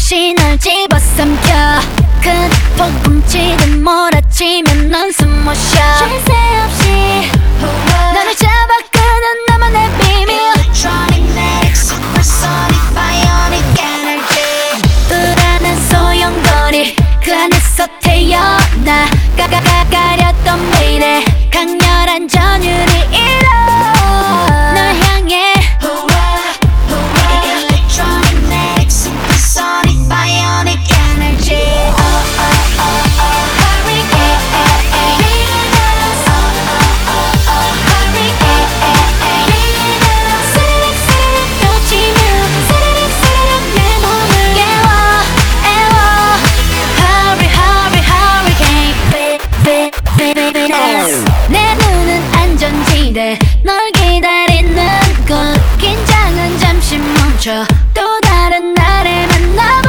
없이 널 집어삼켜 큰 폭풍치듯 몰아치면 넌 숨 못 쉬어 쉴 새 없이 너를 잡아 끄는 나만의 비밀 Electronic, magnetic, supersonic, bionic energy. 불안한 소용돌이 그 안에서 태어나 가렸던 미래 강렬한 전율이 일어 널 향해 Electronic, magnetic, supersonic, bionic energy. 내 눈은 안전지대 널 기다리는 곳 긴장은 잠시 멈춰 또 다른 나를 만나봐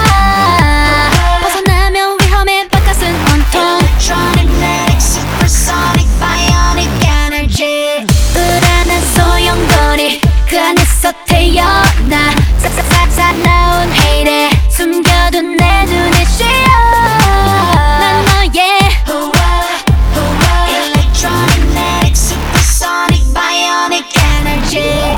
벗어나면 위험해 바깥은 온통 Electronic, magnetic, supersonic, bionic energy. 불안한 소용돌이 그 안에서 태어나 싹싹싹 나온 헤이래 숨겨둔 내 눈에 씌어 난 너의 Electronic, magnetic, supersonic, bionic energy.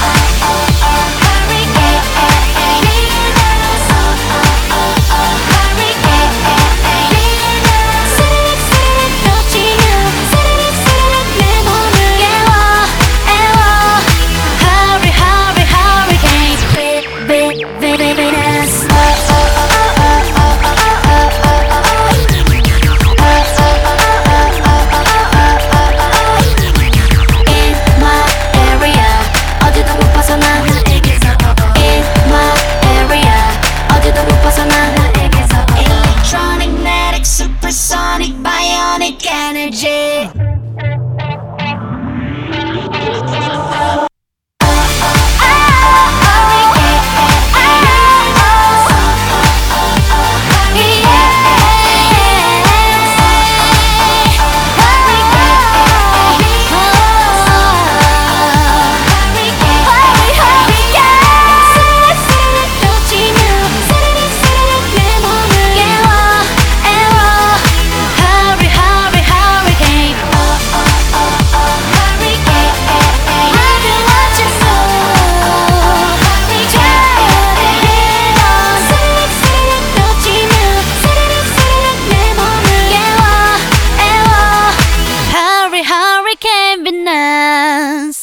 Electronic, magnetic, supersonic, bionic energy. Hurricane Venus.